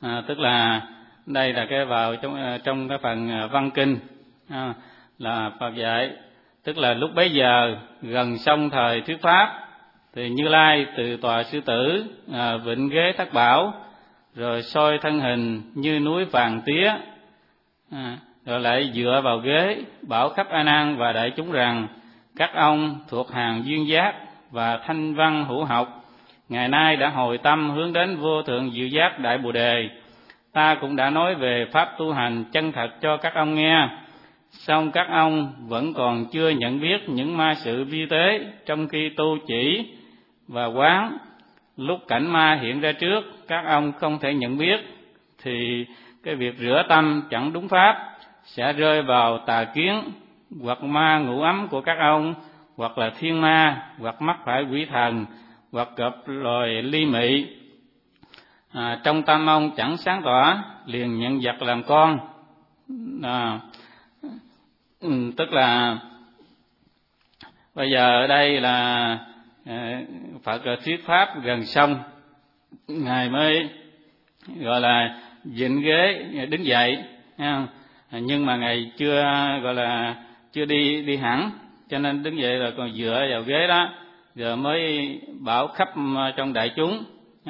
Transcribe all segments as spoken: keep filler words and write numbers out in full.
à, tức là đây là cái vào trong trong cái phần văn kinh à, là Phật dạy, tức là lúc bấy giờ gần xong thời thuyết pháp thì Như Lai từ tòa sư tử à, vịnh ghế thất bảo, rồi soi thân hình như núi vàng tía, à, rồi lại dựa vào ghế bảo khắp A Nan và đại chúng rằng: các ông thuộc hàng duyên giác và thanh văn hữu học, ngày nay đã hồi tâm hướng đến vô thượng diệu giác đại bồ đề. Ta cũng đã nói về pháp tu hành chân thật cho các ông nghe, song các ông vẫn còn chưa nhận biết những ma sự vi tế trong khi tu chỉ và quán. Lúc cảnh ma hiện ra trước, các ông không thể nhận biết, thì cái việc rửa tâm chẳng đúng pháp sẽ rơi vào tà kiến, hoặc ma ngủ ấm của các ông, hoặc là thiên ma, hoặc mắc phải quỷ thần, hoặc gặp loài ly mị. À, trong tâm ông chẳng sáng tỏ, liền nhận vật làm con. À, tức là bây giờ ở đây là Phật thuyết pháp gần xong, Ngài mới gọi là vịnh ghế đứng dậy, nhưng mà Ngài chưa gọi là chưa đi đi hẳn, cho nên đứng dậy là còn dựa vào ghế đó, rồi mới bảo khắp trong đại chúng.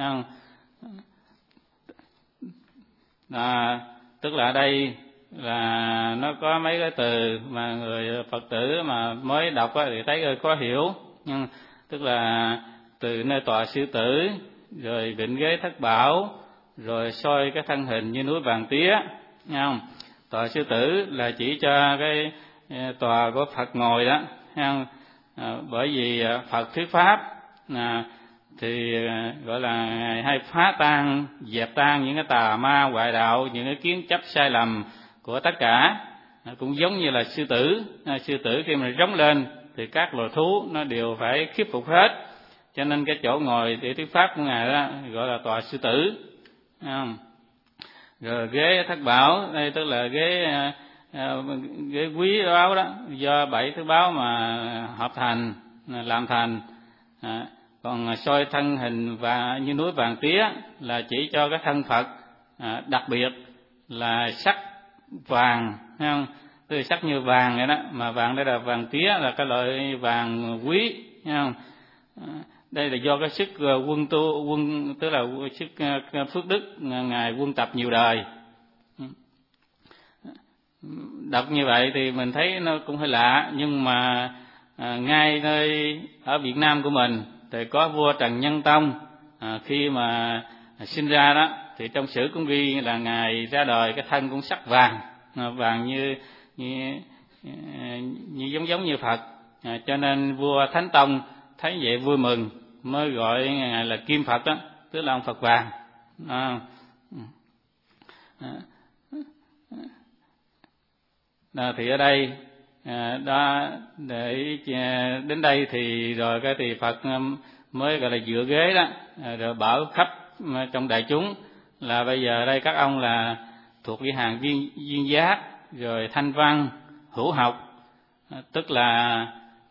À, tức là ở đây là nó có mấy cái từ mà người Phật tử mà mới đọc thì thấy khó hiểu, nhưng tức là từ nơi tòa sư tử, rồi vịnh ghế thất bảo, rồi soi cái thân hình như núi vàng tía, nghe không? Tòa sư tử là chỉ cho cái tòa của Phật ngồi đó, nghe không? À, bởi vì Phật thuyết pháp à, thì gọi là hay phá tan, dẹp tan những cái tà ma ngoại đạo, những cái kiến chấp sai lầm của tất cả. À, cũng giống như là sư tử, à, sư tử khi mà rống lên thì các loài thú nó đều phải khiếp phục hết, cho nên cái chỗ ngồi để thuyết pháp của Ngài đó gọi là tòa sư tử. À, rồi ghế thất bảo đây tức là ghế à, ghế quý báu đó, do bảy thứ báo mà hợp thành làm thành. À, còn soi thân hình và như núi vàng tía là chỉ cho cái thân Phật à, đặc biệt là sắc vàng, thấy không? Tức là sắc như vàng vậy đó, mà vàng đây là vàng tía, là cái loại vàng quý, thấy không? À, đây là do cái sức quân tu quân tức là sức phước đức Ngài quân tập nhiều đời. Đọc như vậy thì mình thấy nó cũng hơi lạ, nhưng mà à, ngay nơi ở Việt Nam của mình thì có vua Trần Nhân Tông, à, khi mà sinh ra đó thì trong sử cũng ghi là Ngài ra đời cái thân cũng sắc vàng, à, vàng như như như giống giống như Phật, à, cho nên vua Thánh Tông thấy vậy vui mừng, mới gọi Ngài là Kim Phật đó, tức là ông Phật vàng. À, à, thì ở đây à, đó để à, đến đây thì rồi cái thì Phật mới gọi là dựa ghế đó, à, rồi bảo khắp trong đại chúng là bây giờ đây các ông là thuộc cái hàng viên viên giác, rồi thanh văn hữu học, à, tức là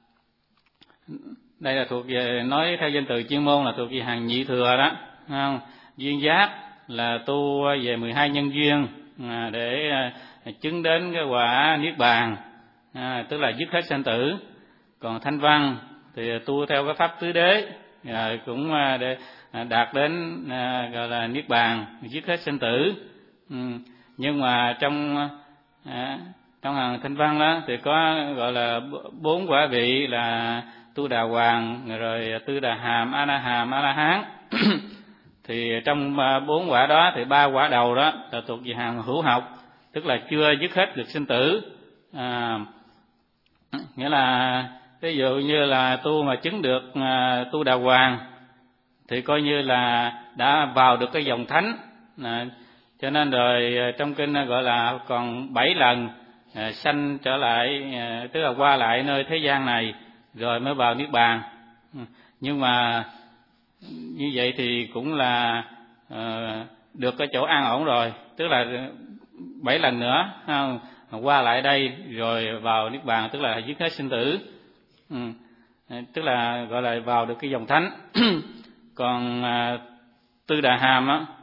đây là thuộc về, nói theo danh từ chuyên môn là thuộc về hàng nhị thừa đó, không? Duyên giác là tu về mười hai nhân duyên à, để à, chứng đến cái quả niết bàn, à, tức là dứt hết sanh tử. Còn thanh văn thì tu theo cái pháp tứ đế, à, cũng à, để à, đạt đến à, gọi là niết bàn, dứt hết sanh tử. Ừ. Nhưng mà trong à, trong hàng thanh văn đó thì có gọi là bốn quả vị là Tu Đà Hoàng, rồi Tư Đà Hàm, A Na Hàm, A La Hán. Thì trong bốn quả đó thì ba quả đầu đó là thuộc về hàng hữu học, tức là chưa dứt hết được sinh tử. À, nghĩa là ví dụ như là tu mà chứng được à, Tu Đà Hoàng thì coi như là đã vào được cái dòng thánh. À, cho nên rồi trong kinh gọi là còn bảy lần à, sanh trở lại, à, tức là qua lại nơi thế gian này rồi mới vào niết bàn. Nhưng mà như vậy thì cũng là uh, được cái chỗ an ổn rồi, tức là bảy lần nữa không? Qua lại đây rồi vào niết bàn, tức là dứt hết sinh tử. Ừ. Tức là gọi là vào được cái dòng thánh. Còn uh, Tư Đà Hàm á,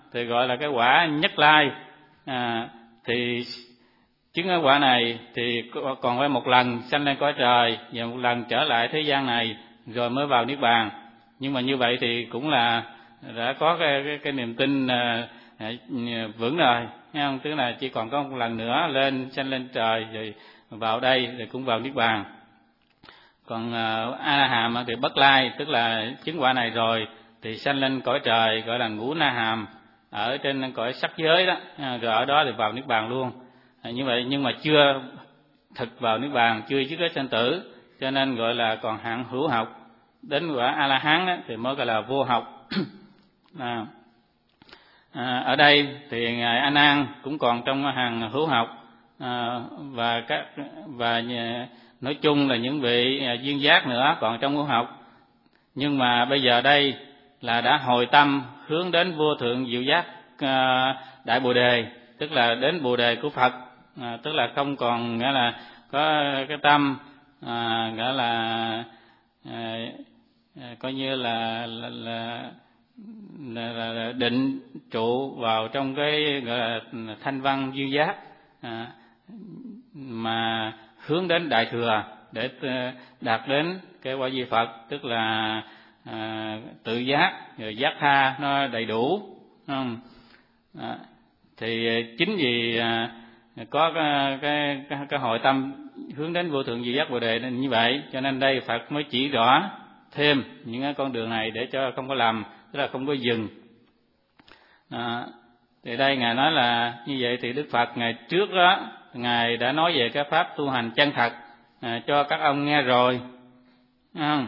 thì gọi là cái quả nhất lai. À, thì chứng cái quả này thì còn phải một lần sanh lên cõi trời và một lần trở lại thế gian này rồi mới vào niết bàn. Nhưng mà như vậy thì cũng là đã có cái cái, cái niềm tin à, vững rồi, nghe không? Tức là chỉ còn có một lần nữa lên sanh lên trời rồi vào đây rồi cũng vào niết bàn. Còn uh, A La Hàm thì bất lai, tức là chứng quả này rồi thì sanh lên cõi trời gọi là ngũ na hàm, ở trên cõi sắc giới đó, rồi ở đó thì vào niết bàn luôn. À, như vậy nhưng mà chưa thực vào niết bàn, chưa dứt cái sanh tử, cho nên gọi là còn hạng hữu học. Đến quả A La Hán đó thì mới gọi là vô học. à, à, ở đây thì ngài A Nan cũng còn trong hàng hữu học, à, và các và nói chung là những vị duyên giác nữa còn trong hữu học. Nhưng mà bây giờ đây là đã hồi tâm hướng đến vô thượng diệu giác à, đại bồ đề, tức là đến bồ đề của Phật, à, tức là không còn nghĩa là có cái tâm à, nghĩa là à, à, coi như là là, là, là, là, là định trụ vào trong cái gọi là thanh văn duyên giác, à, mà hướng đến đại thừa để đạt đến cái quả vị Phật, tức là à, tự giác rồi giác tha nó đầy đủ, không? À, thì chính vì à, có cái, cái, cái, cái hội tâm hướng đến vô thượng diệu giác bồ đề nên như vậy, cho nên đây Phật mới chỉ rõ thêm những cái con đường này để cho không có lầm, tức là không có dừng. À, thì đây ngài nói là như vậy thì Đức Phật ngày trước đó ngài đã nói về cái pháp tu hành chân thật à, cho các ông nghe rồi, à,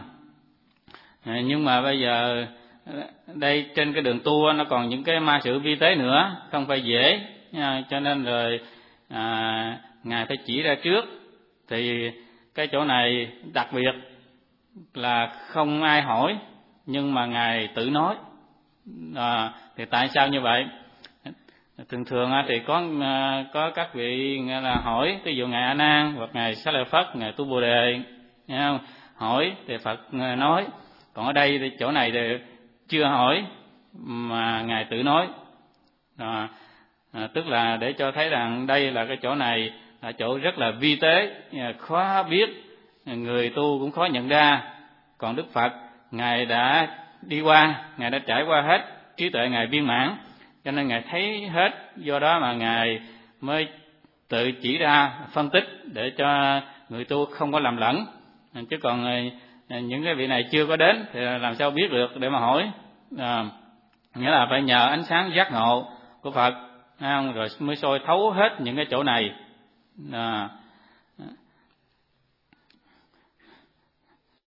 nhưng mà bây giờ đây trên cái đường tu nó còn những cái ma sự vi tế nữa, không phải dễ, à, cho nên rồi à, ngài phải chỉ ra trước. Thì cái chỗ này đặc biệt là không ai hỏi, nhưng mà ngài tự nói. À, thì tại sao như vậy? Thường thường thì có có các vị là hỏi, ví dụ ngài A Nan hoặc ngài Xá Lợi Phất, ngài Tu Bồ Đề, nghe không? Hỏi thì Phật nói. Còn ở đây thì chỗ này thì chưa hỏi mà ngài tự nói. À, à, tức là để cho thấy rằng đây là cái chỗ này là chỗ rất là vi tế, khó biết, người tu cũng khó nhận ra. Còn Đức Phật ngài đã đi qua, ngài đã trải qua hết, trí tuệ ngài viên mãn, cho nên ngài thấy hết, do đó mà ngài mới tự chỉ ra phân tích để cho người tu không có lầm lẫn. Chứ còn những cái vị này chưa có đến thì làm sao biết được để mà hỏi. À, nghĩa là phải nhờ ánh sáng giác ngộ của Phật, rồi mới soi thấu hết những cái chỗ này. À,